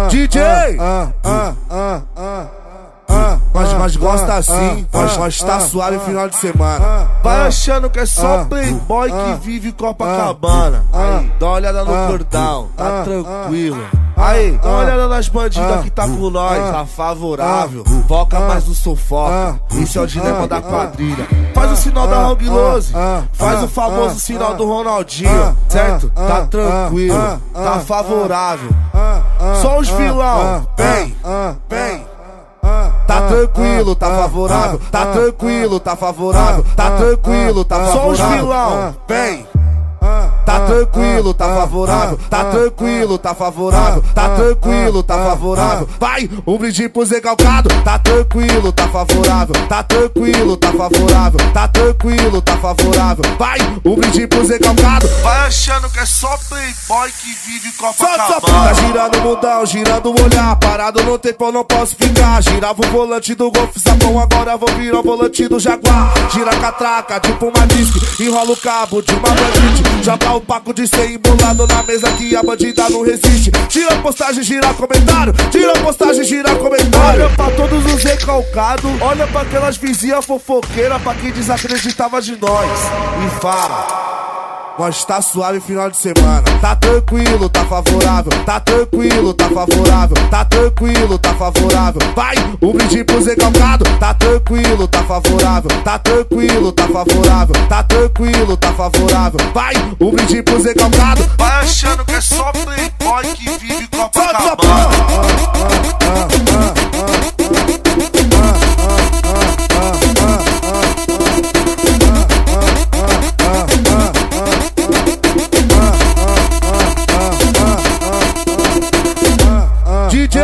DJ! Mas gosta assim, mas tá suave final de semana. Vai achando que é só playboy que vive Copacabana. Dá uma olhada no cordão, tá tranquilo. Aí, dá uma olhada nas bandidas que tá com nós, tá favorável. Foca mais no sufoca, esse é o dilema da quadrilha. Faz o sinal da Hong Lose, faz o famoso sinal do Ronaldinho, certo? Tá tranquilo, tá favorável. Só os vilão, vem, vem. Tá tranquilo, tá favorável. Tá tranquilo, tá favorável. Tá tranquilo, tá favorável. Só os vilão, vem. Tá tranquilo, tá favorável. Tá tranquilo, tá favorável. Tá tranquilo, tá favorável. Vai, um brinde pro Zé Calcado. Tá tranquilo, tá favorável. Tá tranquilo, tá favorável. Tá tranquilo, tá favorável. Vai, um brinde pro Zé Calcado. Vai achando que é só playboy que vive Copacabana. Tá girando o mundão, girando o olhar. Parado no tempo, não posso ficar. Girava o volante do Golf Sapão, agora vou virar o volante do Jaguar. Gira a catraca, tipo uma disque. Enrola o cabo de uma bandite. Joga o paco de 100 embolado na mesa que a bandida não resiste. Tira a postagem, gira comentário. Tira a postagem, gira comentário. Olha pra todos os recalcados, olha pra aquelas vizinhas fofoqueiras, pra quem desacreditava de nós. E fala, mas tá suave final de semana. Tá tranquilo, tá favorável. Tá tranquilo, tá favorável. Tá tranquilo, tá favorável. Vai, um brinde pro Zé Calcado. Tá tranquilo, tá favorável. Tá tranquilo, tá favorável. Tá tranquilo, tá favorável. Vai, um brinde pro Zé Calcado. Vai achando que é só playboy que vive Copacabana. DJ!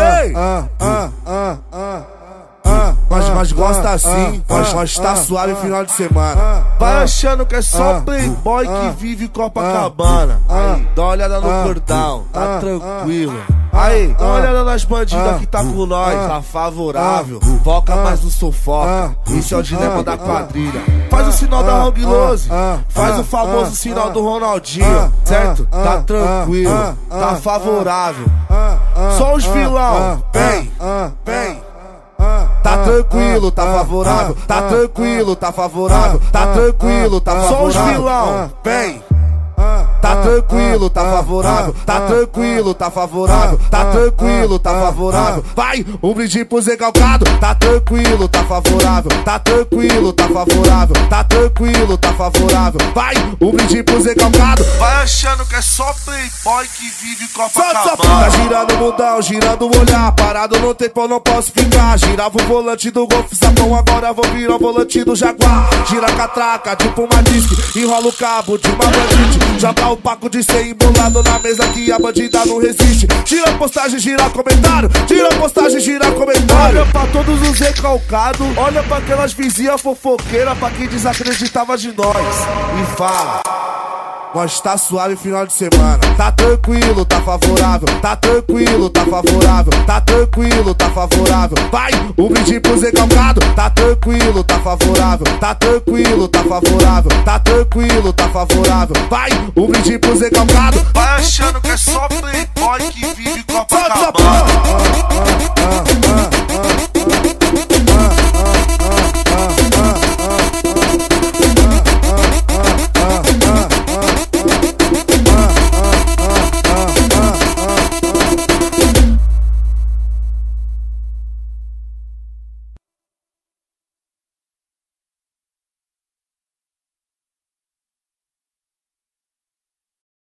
Mas gosta assim, mas tá suave final de semana. Vai achando que é só playboy que vive Copacabana. Dá uma olhada no cordão, tá tranquilo. Aí, dá uma olhada nas bandidas que tá com nós, tá favorável. Foca mais no sufoca, esse é o dilema da quadrilha. Faz o sinal da Hong Lose, faz o famoso sinal do Ronaldinho, certo? Tá tranquilo, tá favorável. Só os vilão, vem, vem. Tá tranquilo, tá favorável. Tá tranquilo, tá favorável. Tá tranquilo, tá favorável. Só os vilão, vem. Tá tranquilo, tá favorável. Tá tranquilo, tá favorável. Tá tranquilo, tá favorável. Vai, um brinde pro Zé Calcado. Tá tranquilo, tá favorável. Tá tranquilo, tá favorável. Tá tranquilo, tá favorável. Vai, um brinde pro Zé Calcado. Vai achando que é só playboy que vive Copacabana. Tá girando o mundão, girando o olhar. Parado no tempo, não posso ficar. Girava o volante do Golf Sapão, agora vou virar o volante do Jaguar. Gira a catraca, tipo uma disque. Enrola o cabo de uma bandite. Joga o paco de 100 embolado na mesa que a bandida não resiste. Tira a postagem, gira comentário. Tira a postagem, gira comentário. Olha pra todos os recalcados, olha pra aquelas vizinhas fofoqueiras, pra quem desacreditava de nós. E fala, mas tá suave final de semana. Tá tranquilo, tá favorável. Tá tranquilo, tá favorável. Tá tranquilo, tá favorável. Vai, um brinde pro Zé Calcado. Tá tranquilo, tá favorável. Tá tranquilo, tá favorável. Tá tranquilo, tá favorável. Vai, um brinde pro Zé Calcado. Vai achando que é só playboy